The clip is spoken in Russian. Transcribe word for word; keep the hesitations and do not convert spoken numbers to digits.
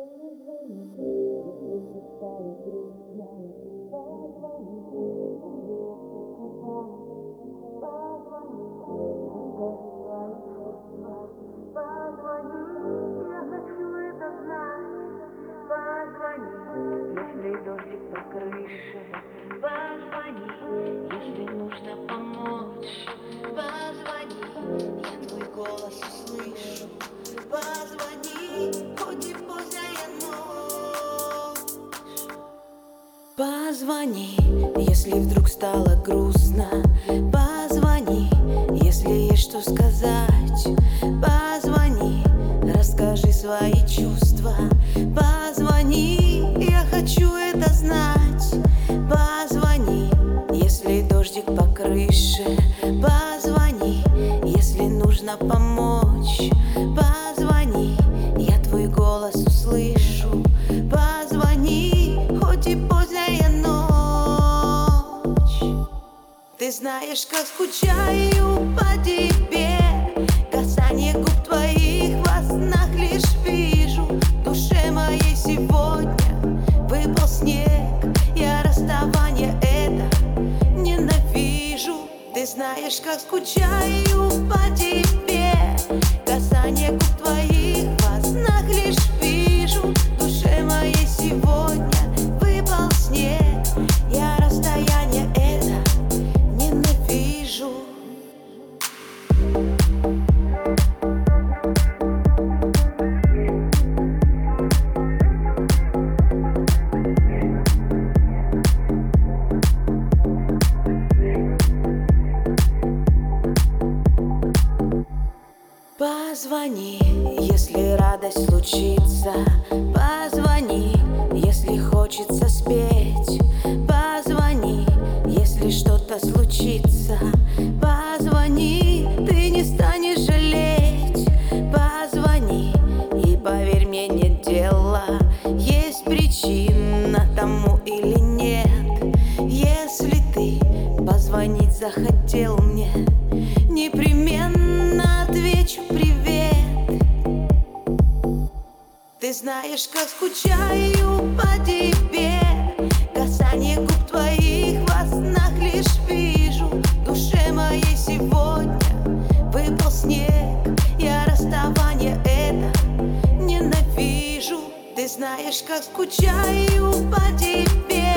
Если дождик по крыше, позвони, если нужно помочь, позвони, я твой голос услышу, позвони, хоть и поздняя ночь. Позвони, если вдруг стало грустно, позвони, если есть что сказать, позвони, расскажи свои чувства, позвони, я хочу это знать, позвони, если дождик по крыше, позвони, если нужно помочь, позвони, я твой голос услышу, позвони, хоть и поздняя ночь. Ты знаешь, как скучаю по тебе, касание губ твоих во снах лишь вижу. В душе моей сегодня выпал снег, я расставание это ненавижу. Ты знаешь, как скучаю по тебе, касание губ твоих во снах лишь вижу. В душе моей сегодня выпал снег, я расстояние это ненавижу. Позвони, если радость случится, позвони, если хочется спеть, позвони, если что-то случится, позвони, ты не станешь жалеть, позвони, и поверь мне, нет дела, есть причина тому или нет. Если ты позвонить захотел мне, непременно отвечу привет. Ты знаешь, как скучаю по тебе, касание губ твоих во снах лишь вижу. В душе моей сегодня выпал снег, я расставание это ненавижу. Ты знаешь, как скучаю по тебе,